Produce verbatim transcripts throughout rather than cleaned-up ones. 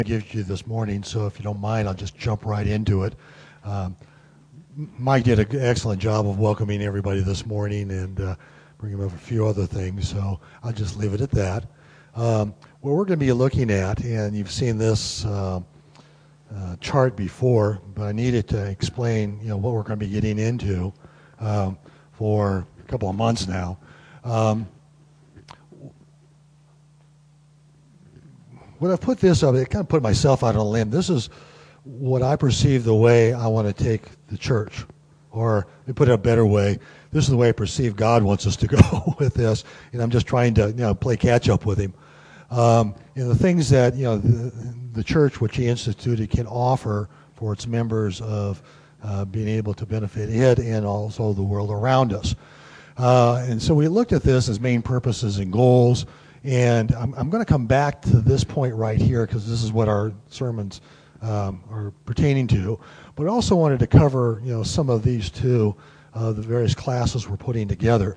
Give you this morning, so if you don't mind, I'll just jump right into it. Um, Mike did an excellent job of welcoming everybody this morning and uh, bringing up a few other things, so I'll just leave it at that. Um, what we're going to be looking at, and you've seen this uh, uh, chart before, but I needed to explain, you know, what we're going to be getting into um, for a couple of months now. Um, When I put this up, I kind of put myself out on a limb. This is what I perceive the way I want to take the church. Or, to put it a better way, this is the way I perceive God wants us to go with this. And I'm just trying to, you know, play catch up with him. Um, and the things that, you know, the, the church, which he instituted, can offer for its members of uh, being able to benefit it and also the world around us. Uh, and so we looked at this as main purposes and goals. And I'm, I'm going to come back to this point right here because this is what our sermons um, are pertaining to. But I also wanted to cover, you know, some of these too, uh, the various classes we're putting together.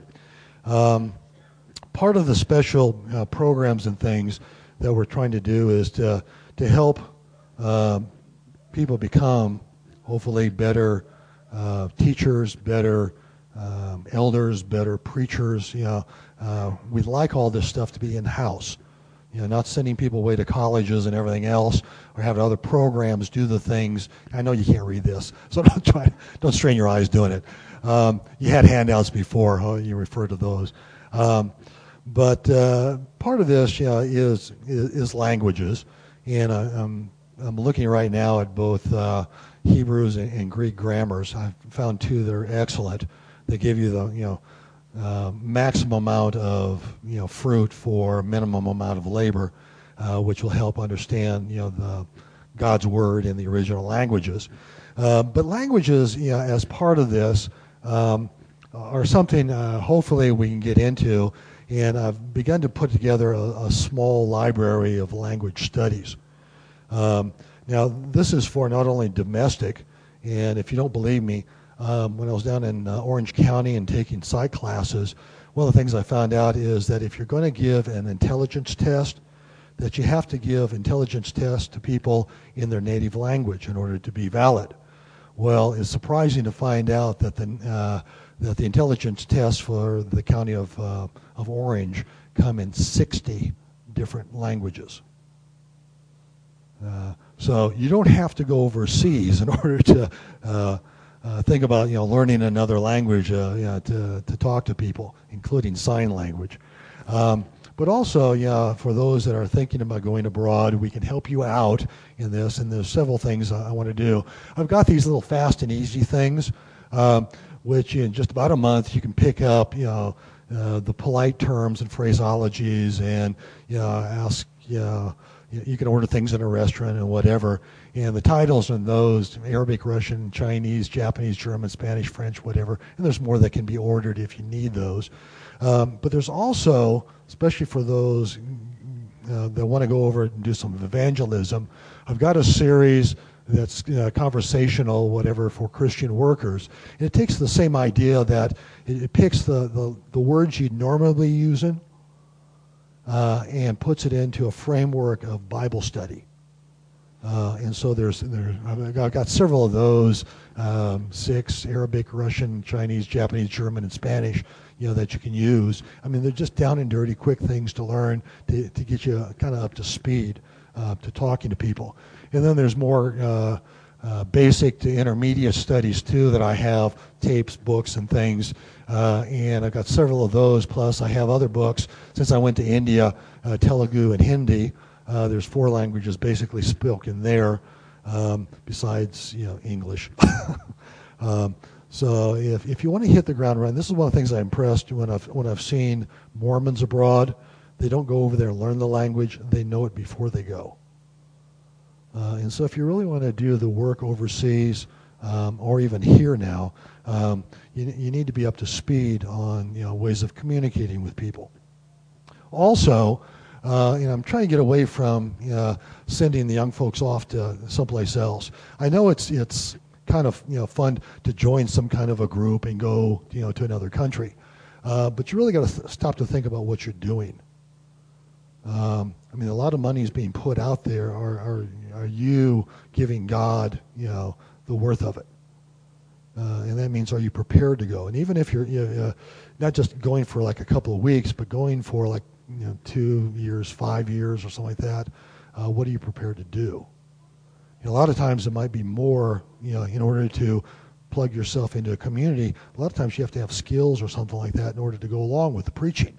Um, part of the special uh, programs and things that we're trying to do is to to help uh, people become, hopefully, better uh, teachers, better um, elders, better preachers, you know. Uh, we'd like all this stuff to be in-house, you know, not sending people away to colleges and everything else, or having other programs do the things. I know you can't read this, so don't try, don't strain your eyes doing it. Um, you had handouts before, huh? You refer to those. Um, but uh, part of this, you know, is, is is languages, and I, I'm I'm looking right now at both uh, Hebrews and, and Greek grammars. I've found two that are excellent. They give you the, you know. Uh, maximum amount of, you know, fruit for minimum amount of labor, uh, which will help understand, you know, the God's word in the original languages. Uh, but languages, you know, as part of this, um, are something uh, hopefully we can get into. And I've begun to put together a, a small library of language studies. Um, now, this is for not only domestic, and if you don't believe me, Um, when I was down in uh, Orange County and taking psych classes, one of the things I found out is that if you're going to give an intelligence test, that you have to give intelligence tests to people in their native language in order to be valid. Well, it's surprising to find out that the uh, that the intelligence tests for the county of uh, of Orange come in sixty different languages. Uh, so you don't have to go overseas in order to uh, Uh, think about, you know, learning another language uh, you know, to to talk to people, including sign language. Um, but also, you know, for those that are thinking about going abroad, we can help you out in this. And there's several things I, I want to do. I've got these little fast and easy things, um, which in just about a month you can pick up, you know, uh, the polite terms and phraseologies, and, you know, ask, you know, you can order things in a restaurant and whatever. And the titles on those, Arabic, Russian, Chinese, Japanese, German, Spanish, French, whatever. And there's more that can be ordered if you need those. Um, but there's also, especially for those uh, that want to go over and do some evangelism, I've got a series that's uh, conversational, whatever, for Christian workers. And it takes the same idea that it, it picks the, the, the words you'd normally be using uh, and puts it into a framework of Bible study. Uh, and so there's, there, I've got several of those, um, six, Arabic, Russian, Chinese, Japanese, German, and Spanish, you know, that you can use. I mean, they're just down and dirty, quick things to learn to, to get you kind of up to speed uh, to talking to people. And then there's more uh, uh, basic to intermediate studies, too, that I have, tapes, books, and things. Uh, and I've got several of those, plus I have other books. Since I went to India, uh, Telugu and Hindi, Uh, there's four languages basically spoken there, um, besides, you know, English. um, so if if you want to hit the ground running, this is one of the things I'm impressed when I've when I've seen Mormons abroad. They don't go over there and learn the language; they know it before they go. Uh, and so if you really want to do the work overseas, um, or even here now, um, you you need to be up to speed on, you know, ways of communicating with people. Also, Uh, you know, I'm trying to get away from uh, sending the young folks off to someplace else. I know it's it's kind of, you know, fun to join some kind of a group and go, you know, to another country, uh, but you really got to th- stop to think about what you're doing. Um, I mean, a lot of money is being put out there. Are, are, are you giving God, you know, the worth of it? Uh, and that means, are you prepared to go? And even if you're, you know, uh, not just going for like a couple of weeks, but going for like, you know, two years, five years or something like that, uh, what are you prepared to do? You know, a lot of times it might be more, you know, in order to plug yourself into a community, a lot of times you have to have skills or something like that in order to go along with the preaching.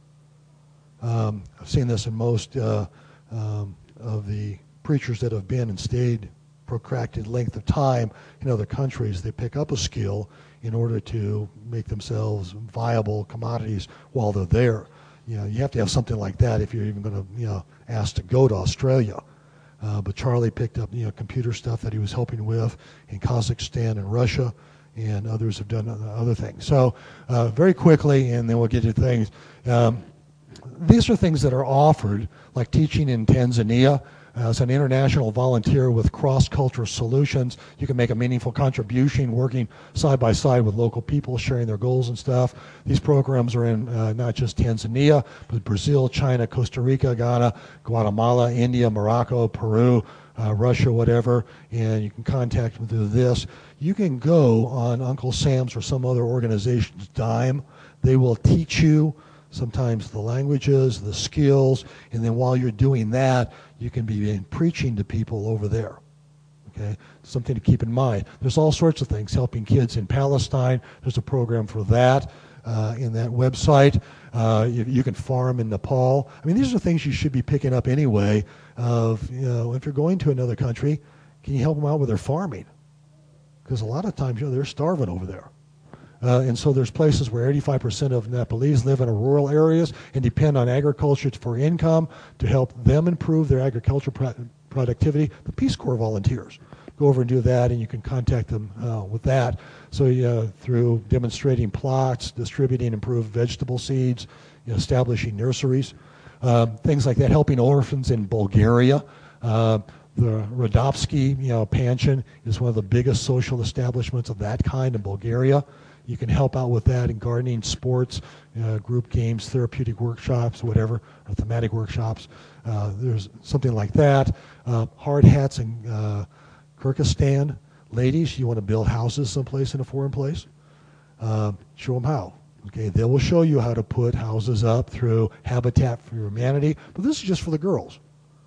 Um, I've seen this in most uh, um, of the preachers that have been and stayed protracted length of time in other countries. They pick up a skill in order to make themselves viable commodities while they're there. You know, you have to have something like that if you're even going to, you know, ask to go to Australia. Uh, but Charlie picked up, you know, computer stuff that he was helping with in Kazakhstan and Russia, and others have done other things. So uh, very quickly, and then we'll get to things. Um, these are things that are offered, like teaching in Tanzania. Uh, as an international volunteer with cross-cultural solutions, you can make a meaningful contribution working side by side with local people, sharing their goals and stuff. These programs are in uh, not just Tanzania, but Brazil, China, Costa Rica, Ghana, Guatemala, India, Morocco, Peru, uh, Russia, whatever, and you can contact them through this. You can go on Uncle Sam's or some other organization's dime. They will teach you sometimes the languages, the skills, and then while you're doing that, you can be preaching to people over there. Okay, something to keep in mind. There's all sorts of things, helping kids in Palestine. There's a program for that uh, in that website. Uh, you, you can farm in Nepal. I mean, these are things you should be picking up anyway. Of, you know, if you're going to another country, can you help them out with their farming? Because a lot of times, you know, they're starving over there. Uh, and so there's places where eighty-five percent of Nepalese live in rural areas and depend on agriculture for income to help them improve their agricultural pro- productivity. The Peace Corps volunteers go over and do that, and you can contact them uh, with that. So uh, through demonstrating plots, distributing improved vegetable seeds, you know, establishing nurseries, uh, things like that, helping orphans in Bulgaria. Uh, The Rodopsky, you know, Pension is one of the biggest social establishments of that kind in Bulgaria. You can help out with that in gardening, sports, uh, group games, therapeutic workshops, whatever, or thematic workshops. Uh, there's something like that. Uh, hard hats in uh, Kyrgyzstan. Ladies, you want to build houses someplace in a foreign place? Uh, show them how. Okay, they will show you how to put houses up through Habitat for Humanity, but this is just for the girls.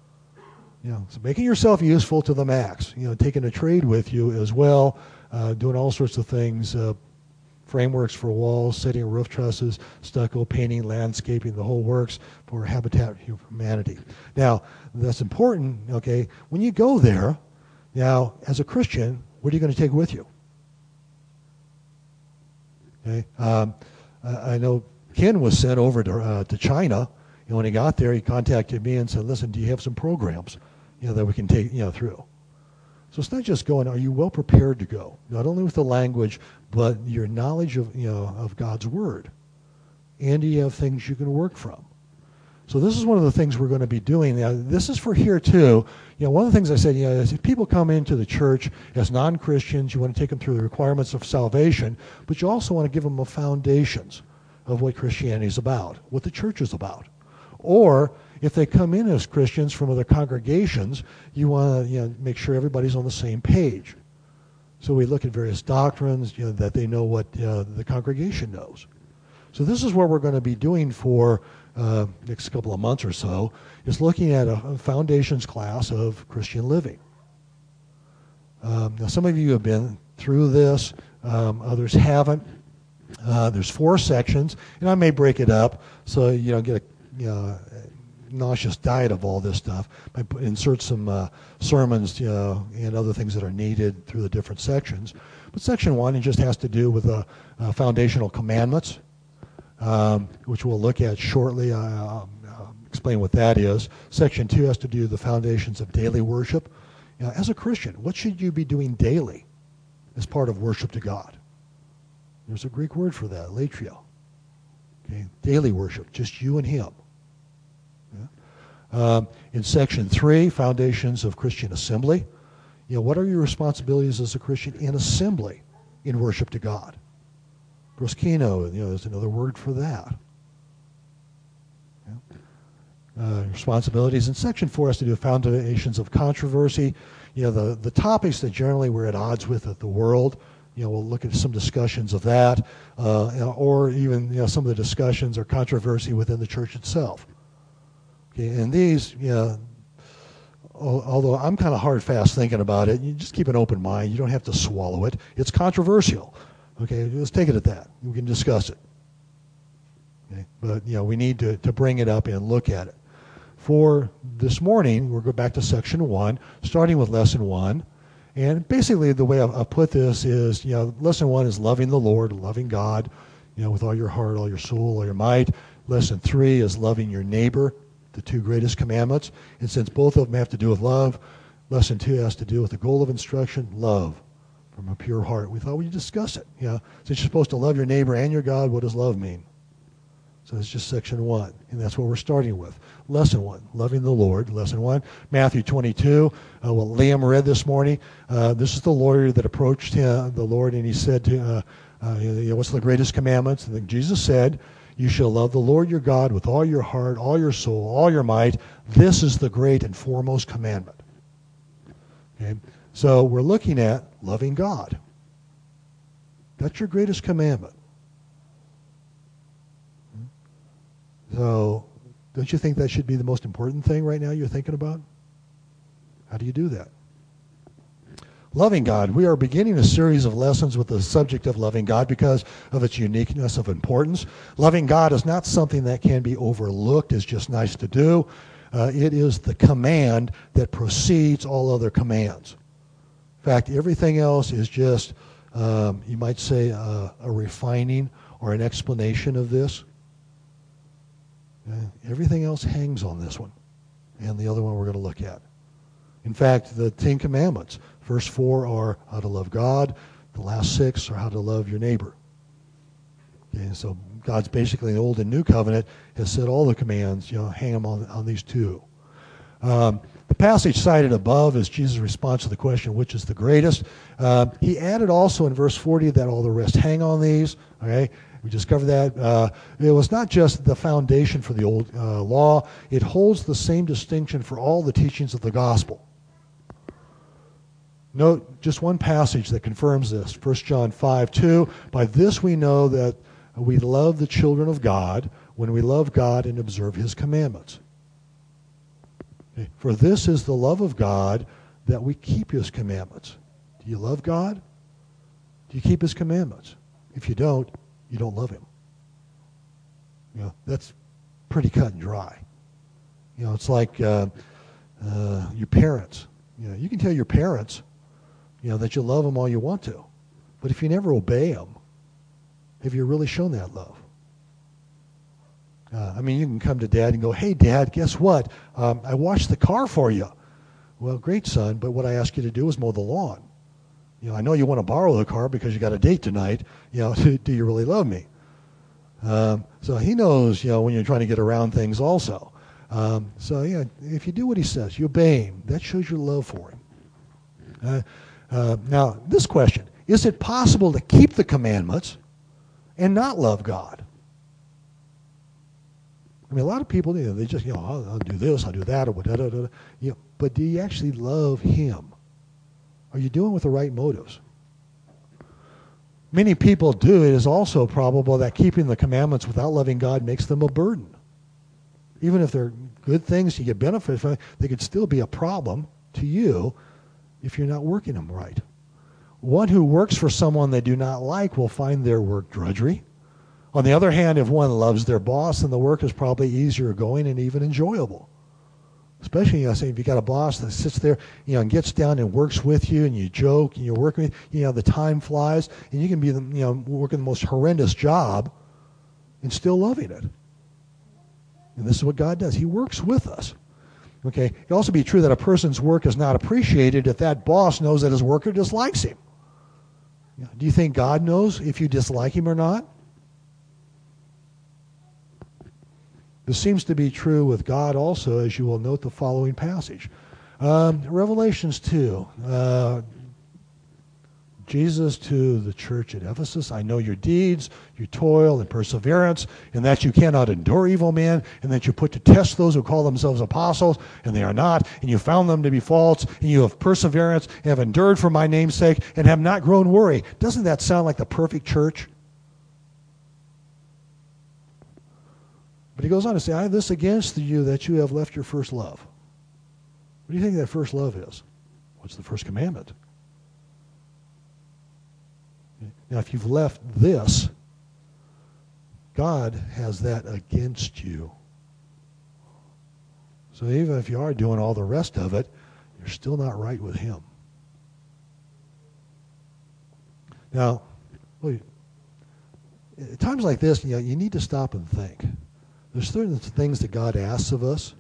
You know, so making yourself useful to the max. You know, taking a trade with you as well, uh, doing all sorts of things, uh, frameworks for walls, setting roof trusses, stucco, painting, landscaping, the whole works for Habitat for Humanity. Now, that's important, okay, when you go there, now, as a Christian, what are you going to take with you? Okay, um, I, I know Ken was sent over to, uh, to China, and when he got there, he contacted me and said, listen, do you have some programs, you know, that we can take, you know, through? So it's not just going, are you well prepared to go? Not only with the language, but your knowledge of, you know, of God's Word. And do you have things you can work from? So this is one of the things we're going to be doing. Now, this is for here too. You know, one of the things I said, you know, is if people come into the church as non-Christians, you want to take them through the requirements of salvation, but you also want to give them the foundations of what Christianity is about, what the church is about. Or if they come in as Christians from other congregations, you want to, you know, make sure everybody's on the same page. So we look at various doctrines, you know, that they know what uh, the congregation knows. So this is what we're going to be doing for uh, next couple of months or so, is looking at a, a foundations class of Christian living. Um, now some of you have been through this, um, others haven't. Uh, there's four sections, and I may break it up so you know get a you know, nauseous diet of all this stuff. I put, insert some uh, sermons, you know, and other things that are needed through the different sections. But section one, it just has to do with uh, uh, foundational commandments, um, which we'll look at shortly. I'll, I'll explain what that is. Section two has to do with the foundations of daily worship. You know, as a Christian, what should you be doing daily as part of worship to God? There's a Greek word for that, latria. Okay, daily worship, just you and Him. Um, in section three, foundations of Christian assembly. You know, what are your responsibilities as a Christian in assembly, in worship to God? Proskino, you know, there's another word for that. Yeah. uh, responsibilities. And section four has to do with foundations of controversy. You know, the, the topics that generally we're at odds with at the world. You know, we'll look at some discussions of that, uh, or even, you know, some of the discussions or controversy within the church itself. Okay, and these, you know, although I'm kind of hard fast thinking about it, you just keep an open mind. You don't have to swallow it. It's controversial. Okay, let's take it at that. We can discuss it. Okay, but you know, we need to, to bring it up and look at it. For this morning, we'll go back to section one, starting with lesson one. And basically, the way I've, I've put this is, you know, lesson one is loving the Lord, loving God, you know, with all your heart, all your soul, all your might. Lesson three is loving your neighbor, the two greatest commandments. And since both of them have to do with love, lesson two has to do with the goal of instruction, love from a pure heart. We thought we'd discuss it. You know, since you're supposed to love your neighbor and your God, what does love mean? So it's just section one, and that's what we're starting with. Lesson one, loving the Lord. Lesson one, Matthew twenty-two, uh, what Liam read this morning. Uh, this is the lawyer that approached him, the Lord, and he said to, uh, uh, you know, what's the greatest commandments? And then Jesus said, you shall love the Lord your God with all your heart, all your soul, all your might. This is the great and foremost commandment. Okay? So we're looking at loving God. That's your greatest commandment. So don't you think that should be the most important thing right now you're thinking about? How do you do that? Loving God. We are beginning a series of lessons with the subject of loving God because of its uniqueness of importance. Loving God is not something that can be overlooked as just nice to do. Uh, it is the command that precedes all other commands. In fact, everything else is just, um, you might say, uh, a refining or an explanation of this. Okay? Everything else hangs on this one and the other one we're going to look at. In fact, the Ten Commandments, first four are how to love God. The last six are how to love your neighbor. Okay, so God's basically in the Old and New Covenant has said all the commands, you know, hang them on, on these two. Um, the passage cited above is Jesus' response to the question, which is the greatest. Uh, he added also in verse forty that all the rest hang on these. Okay, we discovered that. Uh, it was not just the foundation for the old uh, law. It holds the same distinction for all the teachings of the gospel. Note just one passage that confirms this. First John five two. By this we know that we love the children of God when we love God and observe his commandments. Okay. For this is the love of God, that we keep his commandments. Do you love God? Do you keep his commandments? If you don't, you don't love him. You know, that's pretty cut and dry. You know, it's like uh, uh, your parents. You know, you can tell your parents, you know, that you love them all you want to. But if you never obey them, have you really shown that love? Uh, I mean, you can come to Dad and go, hey, Dad, guess what? Um, I washed the car for you. Well, great, son, but what I asked you to do was mow the lawn. You know, I know you want to borrow the car because you got a date tonight. You know, do, do you really love me? Um, so he knows, you know, when you're trying to get around things also. Um, so, yeah, if you do what he says, you obey him, that shows your love for him. Uh, uh, now, this question, is it possible to keep the commandments and not love God? I mean, a lot of people, you know, they just, you know, I'll, I'll do this, I'll do that, or whatever. You know, but do you actually love him? Are you doing it with the right motives? Many people do. It is also probable that keeping the commandments without loving God makes them a burden. Even if they're good things, you get benefit from, they could still be a problem to you if you're not working them right. One who works for someone they do not like will find their work drudgery. On the other hand, if one loves their boss, then the work is probably easier going and even enjoyable. Especially, you know, say if you got a boss that sits there, you know, and gets down and works with you, and you joke, and you're working with, you know, the time flies, and you can be, the, you know, working the most horrendous job, and still loving it. And this is what God does. He works with us. Okay. It can also be true that a person's work is not appreciated if that boss knows that his worker dislikes him. You know, do you think God knows if you dislike him or not? This seems to be true with God also, as you will note the following passage. Um, Revelations two. Uh, Jesus to the church at Ephesus, I know your deeds, your toil and perseverance, and that you cannot endure evil men, and that you put to test those who call themselves apostles, and they are not, and you found them to be false, and you have perseverance, and have endured for my name's sake, and have not grown weary. Doesn't that sound like the perfect church? But he goes on to say, I have this against you, that you have left your first love. What do you think that first love is? What's the first commandment? Now, if you've left this, God has that against you. So even if you are doing all the rest of it, you're still not right with him. Now, at times like this, you know, you need to stop and think. There's certain things that God asks of us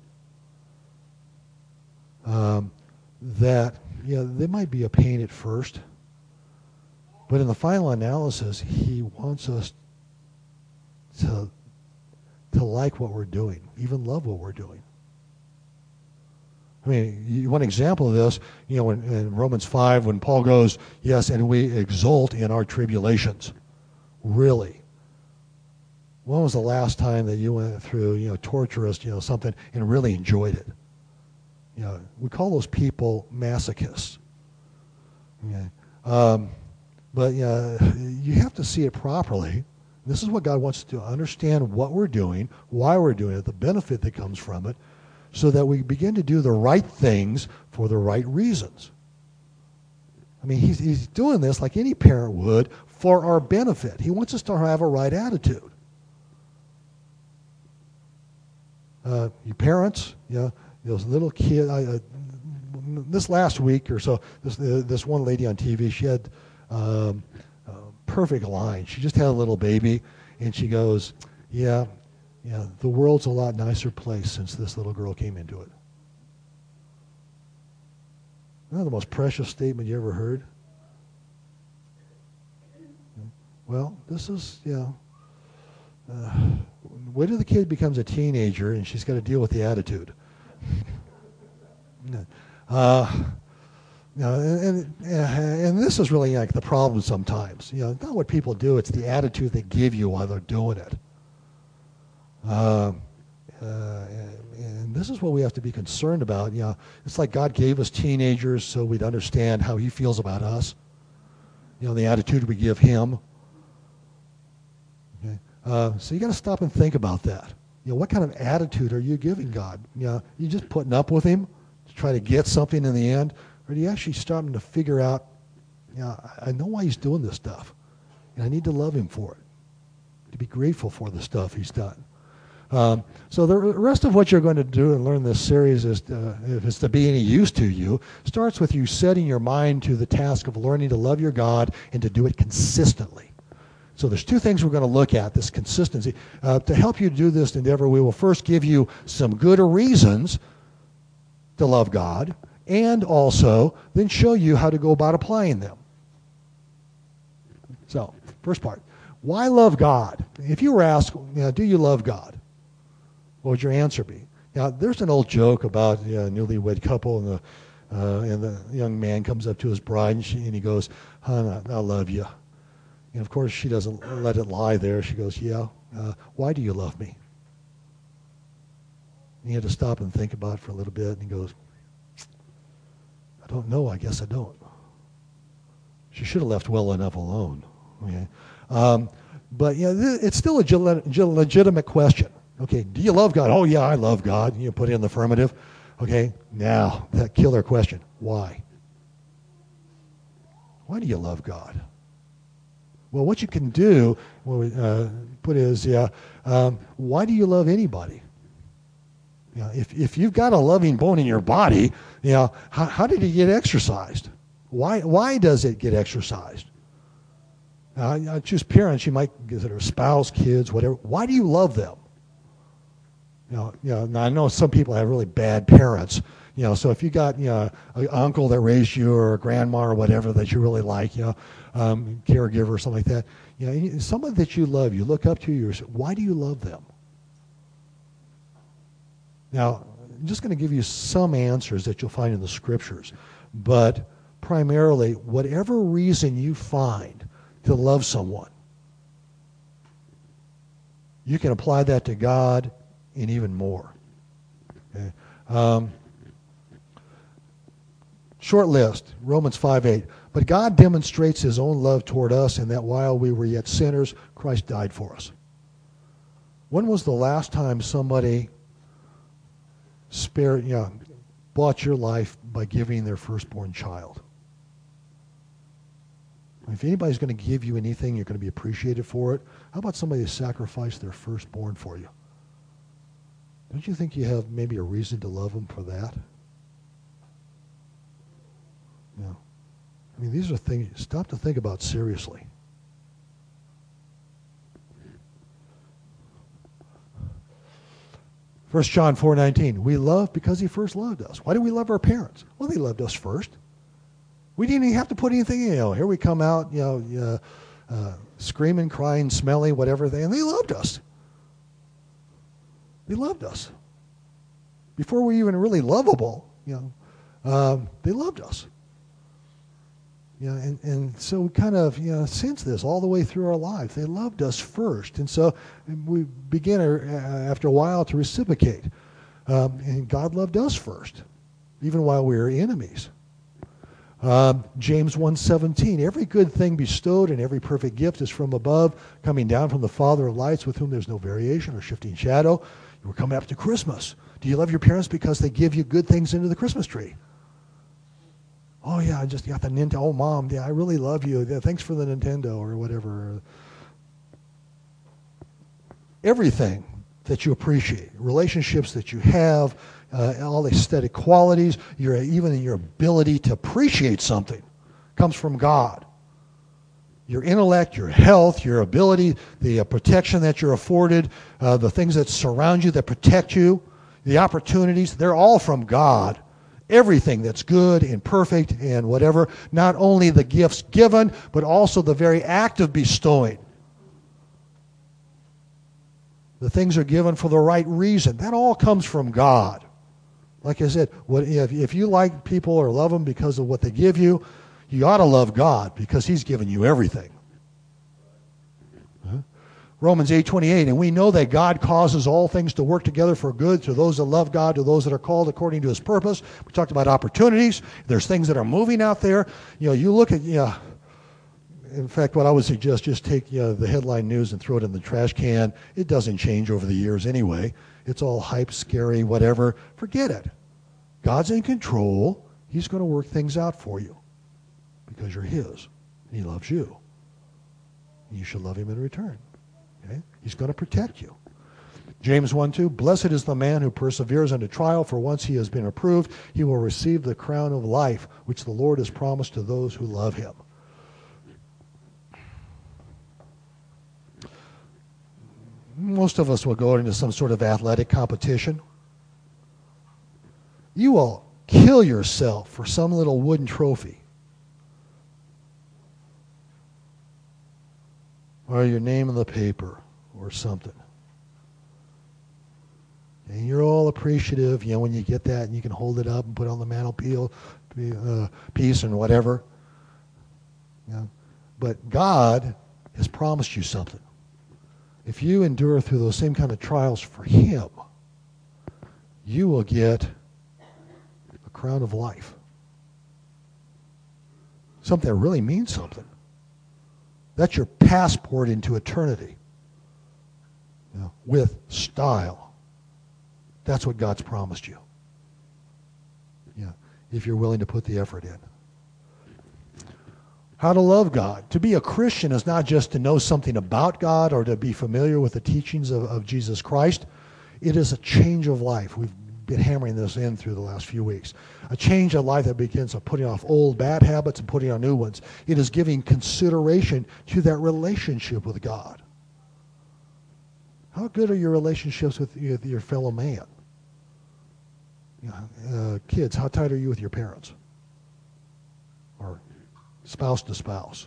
um, that, you know, they might be a pain at first. But in the final analysis, he wants us to, to like what we're doing, even love what we're doing. I mean, you, one example of this, you know, in, in Romans five, when Paul goes, yes, and we exult in our tribulations. Really? When was the last time that you went through, you know, torturous, you know, something and really enjoyed it? You know, we call those people masochists. Okay. Um, But uh, you have to see it properly. This is what God wants us to understand what we're doing, why we're doing it, the benefit that comes from it, so that we begin to do the right things for the right reasons. I mean, he's, he's doing this like any parent would for our benefit. He wants us to have a right attitude. Uh, you parents, you know, those little kids, I, uh, this last week or so, this, uh, this one lady on T V, she had Um, uh, perfect line. She just had a little baby, and she goes, yeah, yeah, the world's a lot nicer place since this little girl came into it. Isn't that the most precious statement you ever heard? Well, this is, you know, uh, wait till the kid becomes a teenager and she's got to deal with the attitude. uh, You know, and, and and this is really like the problem sometimes. You know, not what people do; it's the attitude they give you while they're doing it. Uh, uh, and this is what we have to be concerned about. You know, it's like God gave us teenagers so we'd understand how He feels about us. You know, the attitude we give Him. Okay, uh, so you got to stop and think about that. You know, what kind of attitude are you giving God? You know, you just putting up with Him to try to get something in the end. Or do you actually starting to figure out, you know, I know why he's doing this stuff, and I need to love him for it, to be grateful for the stuff he's done. Um, so the rest of what you're going to do and learn this series, is uh, if it's to be any use to you, starts with you setting your mind to the task of learning to love your God and to do it consistently. So there's two things we're going to look at, this consistency. Uh, to help you do this endeavor, we will first give you some good reasons to love God, and also then show you how to go about applying them. So, first part, why love God? If you were asked, you know, do you love God? What would your answer be? Now, there's an old joke about a you know, newlywed couple, and the uh, and the young man comes up to his bride, and, she, and he goes, "Hon, I, I love you." And of course, she doesn't let it lie there. She goes, "Yeah. Uh, why do you love me?" And he had to stop and think about it for a little bit, and he goes, I don't know. I guess I don't. She should have left well enough alone. Okay? Um, but you know, th- it's still a ge- legitimate question. Okay, do you love God? Oh yeah, I love God. You put in the affirmative. Okay, now that killer question: why? Why do you love God? Well, what you can do, what we uh, put is, yeah, um, why do you love anybody? You know, if if you've got a loving bone in your body, you know, how, how did it get exercised? Why why does it get exercised? Uh, I choose parents. You might consider spouse, kids, whatever. Why do you love them? You know, you know. Now I know some people have really bad parents. You know, so if you got you know an uncle that raised you or a grandma or whatever that you really like, you know, um, caregiver or something like that, you know, someone that you love, you look up to, you. Why do you love them? Now, I'm just going to give you some answers that you'll find in the scriptures, but primarily whatever reason you find to love someone. You can apply that to God and even more. Okay? Um, short list, Romans five eight. But God demonstrates his own love toward us in that while we were yet sinners, Christ died for us. When was the last time somebody spared, you know, bought your life by giving their firstborn child? If anybody's going to give you anything, you're going to be appreciated for it. How about somebody who sacrificed their firstborn for you? Don't you think you have maybe a reason to love them for that? Yeah. I mean, these are things, stop to think about seriously. First John four nineteen, we love because he first loved us. Why do we love our parents? Well, they loved us first. We didn't even have to put anything in. You know, here we come out, you know, uh, uh, screaming, crying, smelly, whatever, they, and they loved us. They loved us. Before we even really lovable, you know, um, they loved us. You know, and, and so we kind of, you know, sense this all the way through our lives. They loved us first. And so we begin uh, after a while to reciprocate. Um, and God loved us first, even while we were enemies. Um, James one seventeen, every good thing bestowed and every perfect gift is from above, coming down from the Father of lights, with whom there's no variation or shifting shadow. We're coming up to Christmas. Do you love your parents because they give you good things into the Christmas tree? Oh, yeah, I just got the Nintendo. Oh, Mom, yeah, I really love you. Yeah, thanks for the Nintendo or whatever. Everything that you appreciate, relationships that you have, uh, all the aesthetic qualities, your, even your ability to appreciate something comes from God. Your intellect, your health, your ability, the uh, protection that you're afforded, uh, the things that surround you that protect you, the opportunities, they're all from God. Everything that's good and perfect and whatever, not only the gifts given, but also the very act of bestowing. The things are given for the right reason. That all comes from God. Like I said, what, if, if you like people or love them because of what they give you, you ought to love God because he's given you everything. Huh? Romans eight twenty-eight, and we know that God causes all things to work together for good to those that love God, to those that are called according to his purpose. We talked about opportunities. There's things that are moving out there. You know, you look at, you know, in fact, what I would suggest, just take, you know, the headline news and throw it in the trash can. It doesn't change over the years anyway. It's all hype, scary, whatever. Forget it. God's in control. He's going to work things out for you because you're his. And he loves you. You should love him in return. Okay? He's going to protect you. James one two, blessed is the man who perseveres under trial, for once he has been approved, he will receive the crown of life, which the Lord has promised to those who love him. Most of us will go into some sort of athletic competition. You will kill yourself for some little wooden trophy. Or your name in the paper or something. And you're all appreciative, you know, when you get that and you can hold it up and put it on the mantelpiece uh, piece and whatever. You know. But God has promised you something. If you endure through those same kind of trials for him, you will get a crown of life. Something that really means something. That's your passport into eternity. You know, with style. That's what God's promised you. Yeah, if you're willing to put the effort in. How to love God. To be a Christian is not just to know something about God or to be familiar with the teachings of, of Jesus Christ. It is a change of life. We've been hammering this in through the last few weeks. A change of life that begins with putting off old bad habits and putting on new ones. It is giving consideration to that relationship with God. How good are your relationships with, with your fellow man? You know, uh, kids, how tight are you with your parents? Or spouse to spouse?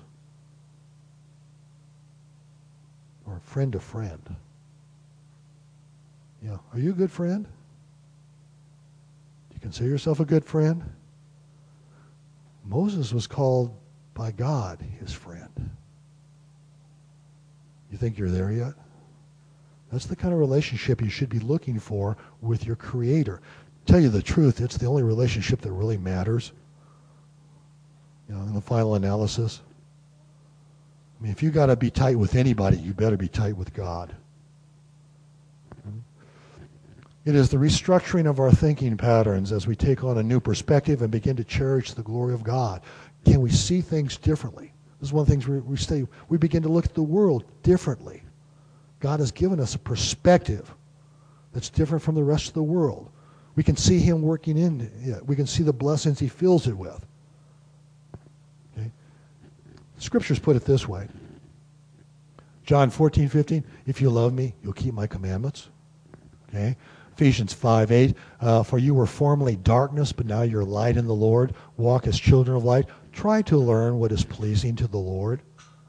Or friend to friend? Yeah, are you a good friend? Do you consider yourself a good friend? Moses was called by God his friend. You think you're there yet? That's the kind of relationship you should be looking for with your Creator. Tell you the truth, it's the only relationship that really matters. You know, in the final analysis. I mean, if you got to be tight with anybody, you better be tight with God. It is the restructuring of our thinking patterns as we take on a new perspective and begin to cherish the glory of God. Can we see things differently? This is one of the things we, we say. We begin to look at the world differently. God has given us a perspective that's different from the rest of the world. We can see Him working in it. We can see the blessings He fills it with. Okay? Scriptures put it this way. John fourteen, fifteen, if you love me, you'll keep my commandments. Okay? Ephesians five, eight, uh, for you were formerly darkness, but now you're light in the Lord. Walk as children of light. Try to learn what is pleasing to the Lord.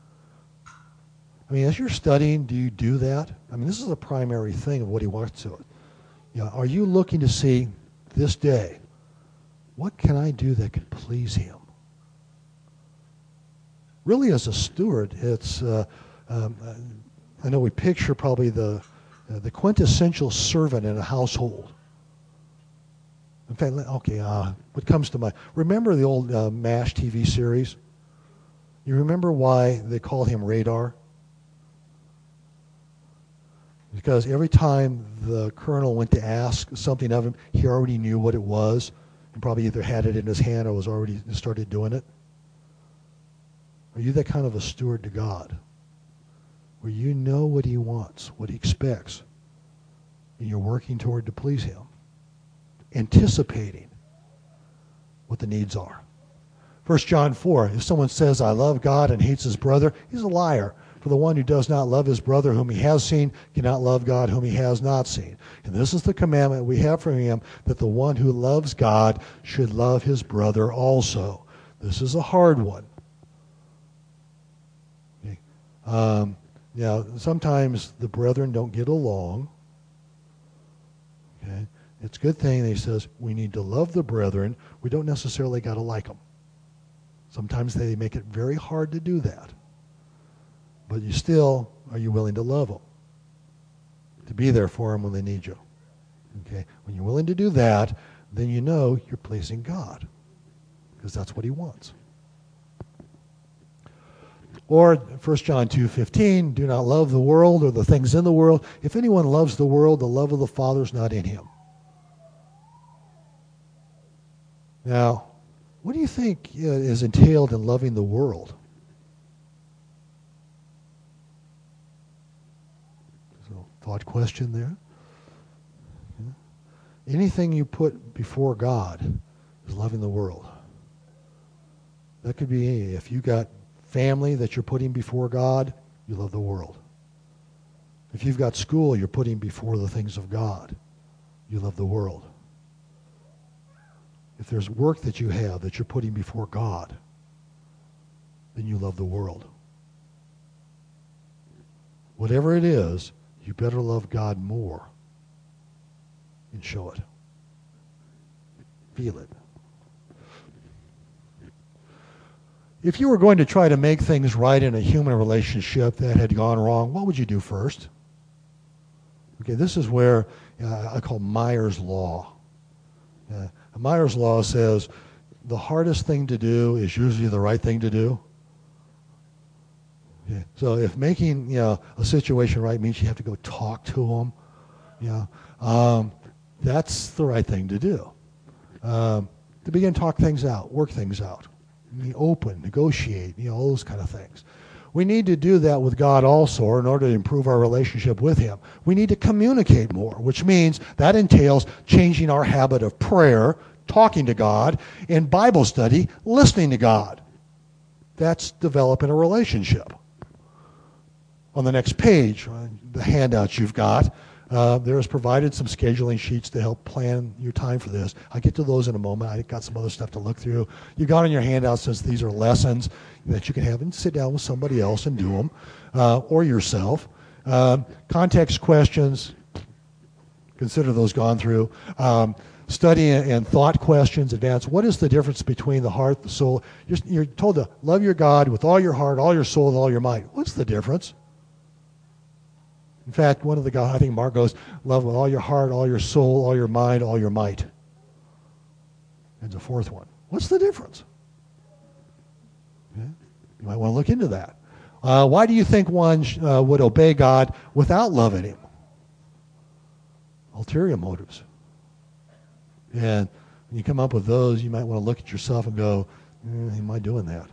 I mean, as you're studying, do you do that? I mean, this is a primary thing of what he wants to. You know, are you looking to see this day, what can I do that can please him? Really, as a steward, it's, uh, um, I know we picture probably the, uh, the quintessential servant in a household. In fact, okay, uh, what comes to mind? Remember the old uh, MASH T V series? You remember why they called him Radar? Because every time the colonel went to ask something of him, he already knew what it was, and probably either had it in his hand or was already started doing it. Are you that kind of a steward to God, where you know what he wants, what he expects, and you're working toward to please him, anticipating what the needs are? First John four, if someone says, I love God and hates his brother, he's a liar. For the one who does not love his brother whom he has seen cannot love God whom he has not seen. And this is the commandment we have from him, that the one who loves God should love his brother also. This is a hard one. Okay. Um, now, sometimes the brethren don't get along. Okay. It's a good thing that he says we need to love the brethren. We don't necessarily got to like them. Sometimes they make it very hard to do that. But you still, are you willing to love them? To be there for them when they need you. Okay? When you're willing to do that, then you know you're pleasing God. Because that's what he wants. Or First John two fifteen, do not love the world or the things in the world. If anyone loves the world, the love of the Father is not in him. Now, what do you think uh, is entailed in loving the world? So, thought question there. Yeah. Anything you put before God is loving the world. That could be if you got family that you're putting before God, you love the world. If you've got school you're putting before the things of God, you love the world. If there's work that you have that you're putting before God, then you love the world. Whatever it is, you better love God more and show it. Feel it. If you were going to try to make things right in a human relationship that had gone wrong, what would you do first? Okay, this is where uh, I call Meyer's Law. Uh, Meyer's Law says the hardest thing to do is usually the right thing to do. Okay. So if making you know a situation right means you have to go talk to them, you know, um, that's the right thing to do. Um, to begin to talk things out, work things out, be open, negotiate, you know, all those kind of things. We need to do that with God also in order to improve our relationship with him. We need to communicate more, which means that entails changing our habit of prayer, talking to God, and Bible study, listening to God. That's developing a relationship. On the next page, the handouts you've got, uh, there is provided some scheduling sheets to help plan your time for this. I'll get to those in a moment. I got some other stuff to look through. You got on your handout, since these are lessons that you can have and sit down with somebody else and do them, uh, or yourself. Uh, context questions, consider those gone through. Um, study and thought questions, advanced. What is the difference between the heart, the soul? You're, you're told to love your God with all your heart, all your soul, and all your might. What's the difference? In fact, one of the guys, I think Mark goes, love with all your heart, all your soul, all your mind, all your might. And the fourth one. What's the difference? Okay. You might want to look into that. Uh, why do you think one uh, would obey God without loving him? Ulterior motives. And when you come up with those, you might want to look at yourself and go, eh, am I doing that?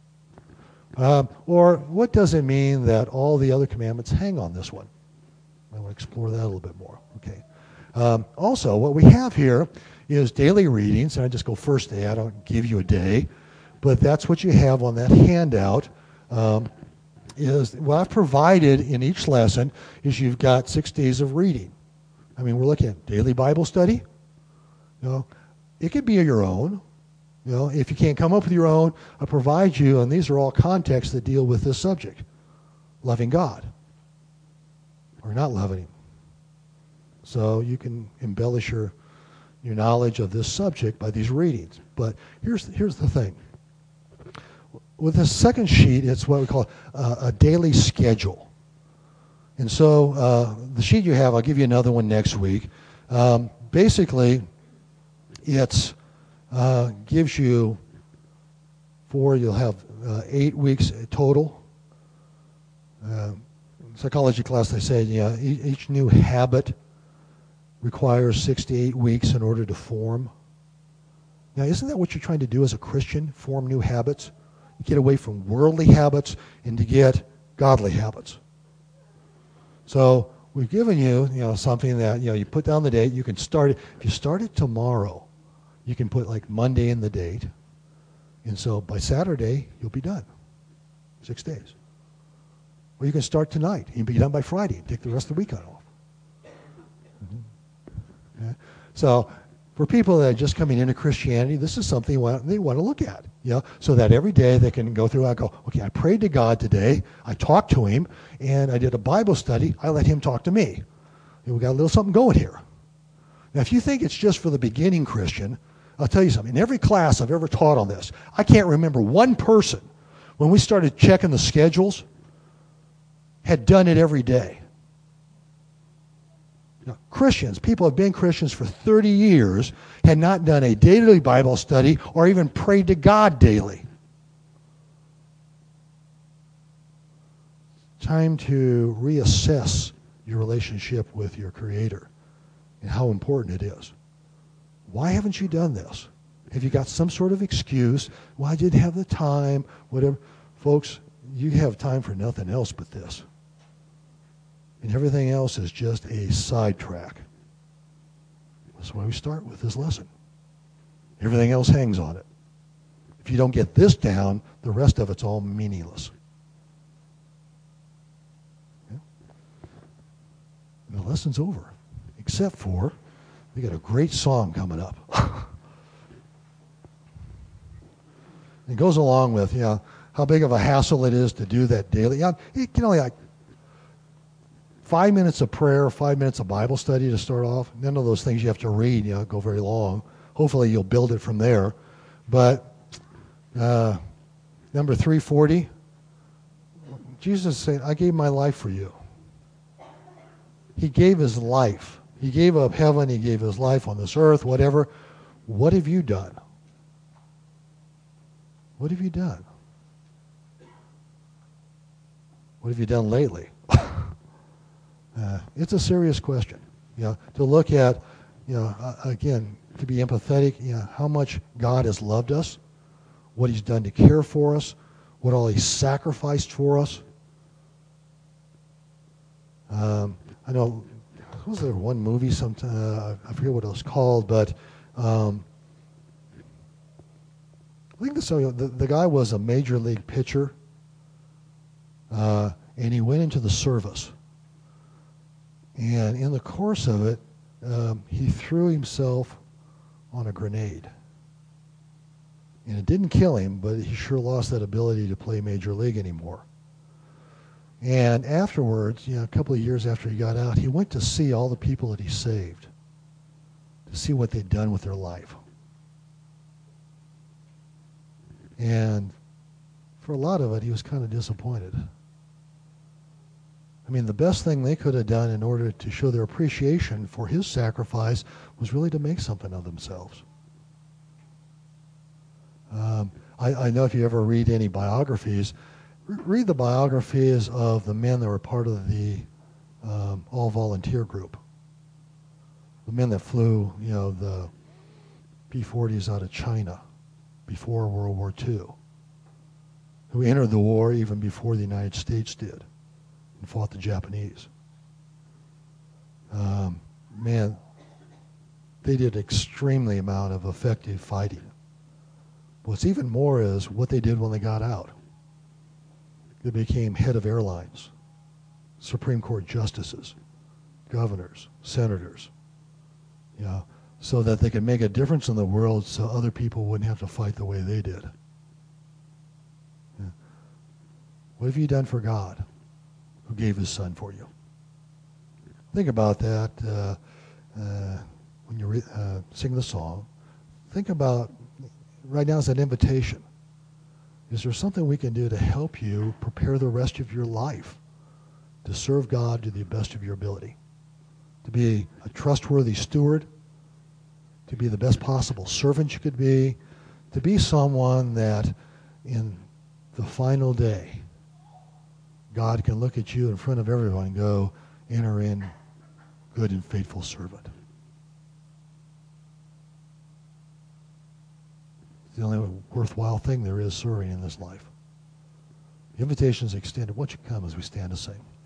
Um, or what does it mean that all the other commandments hang on this one? I want to explore that a little bit more. Okay. Um, also, what we have here is daily readings, and I just go first day. I don't give you a day, but that's what you have on that handout. Um, is what I've provided in each lesson is you've got six days of reading. I mean, we're looking at daily Bible study. You know, it could be your own. You know, if you can't come up with your own, I provide you, and these are all contexts that deal with this subject: loving God or not loving him. So you can embellish your your knowledge of this subject by these readings. But here's here's the thing. With this second sheet, it's what we call a, a daily schedule. And so uh, the sheet you have, I'll give you another one next week. Um, basically, it uh, gives you four, you'll have uh, eight weeks total. Uh, psychology class, they say, yeah, e- each new habit requires six to eight weeks in order to form. Now, isn't that what you're trying to do as a Christian, form new habits? You get away from worldly habits and to get godly habits. So we've given you, you know, something that, you know, you put down the date. You can start it. If you start it tomorrow, you can put like Monday in the date. And so by Saturday, you'll be done. Six days. Or you can start tonight. You'll be done by Friday and take the rest of the weekend off. Mm-hmm. Okay. So for people that are just coming into Christianity, this is something they want, they want to look at, you know, so that every day they can go through and go, okay, I prayed to God today, I talked to him, and I did a Bible study, I let him talk to me. And we got a little something going here. Now, if you think it's just for the beginning Christian, I'll tell you something. In every class I've ever taught on this, I can't remember one person, when we started checking the schedules, had done it every day. Now, Christians, people have been Christians for thirty years, had not done a daily Bible study or even prayed to God daily. Time to reassess your relationship with your Creator and how important it is. Why haven't you done this? Have you got some sort of excuse? Well, I didn't have the time, whatever. Folks, you have time for nothing else but this. And everything else is just a sidetrack. That's why we start with this lesson. Everything else hangs on it. If you don't get this down, the rest of it's all meaningless. Okay? And the lesson's over. Except for, we got a great song coming up. It goes along with, you know, how big of a hassle it is to do that daily. Yeah, it can only like five minutes of prayer, five minutes of Bible study to start off. None of those things you have to read, you know, go very long. Hopefully you'll build it from there. But uh, number three forty, Jesus is saying, I gave my life for you. He gave his life. He gave up heaven. He gave his life on this earth, whatever. What have you done? What have you done? What have you done lately? Uh, it's a serious question, you know, to look at, you know, uh, again, to be empathetic, you know, how much God has loved us, what he's done to care for us, what all he sacrificed for us. Um, I know, was there one movie sometime, uh, I forget what it was called, but um, I think this, the, the guy was a major league pitcher, uh, and he went into the service. And in the course of it, um, he threw himself on a grenade. And it didn't kill him, but he sure lost that ability to play Major League anymore. And afterwards, you know, a couple of years after he got out, he went to see all the people that he saved. to see what they'd done with their life. And for a lot of it, he was kind of disappointed. I mean, the best thing they could have done in order to show their appreciation for his sacrifice was really to make something of themselves. Um, I, I know if you ever read any biographies, re- read the biographies of the men that were part of the um, all-volunteer group. The men that flew, you know, the P forties out of China before World War Two, who entered the war even before the United States did and fought the Japanese. Um, man, they did extremely amount of effective fighting. What's even more is what they did when they got out. They became head of airlines, Supreme Court justices, governors, senators, you know, so that they could make a difference in the world so other people wouldn't have to fight the way they did. Yeah. What have you done for God, who gave his son for you? Think about that uh, uh, when you re- uh, sing the song. Think about, right now is an invitation. Is there something we can do to help you prepare the rest of your life to serve God to the best of your ability? To be a trustworthy steward, to be the best possible servant you could be, to be someone that in the final day, God can look at you in front of everyone and go, enter in, good and faithful servant. It's the only worthwhile thing there is serving in this life. The invitation is extended. Won't you come as we stand to sing?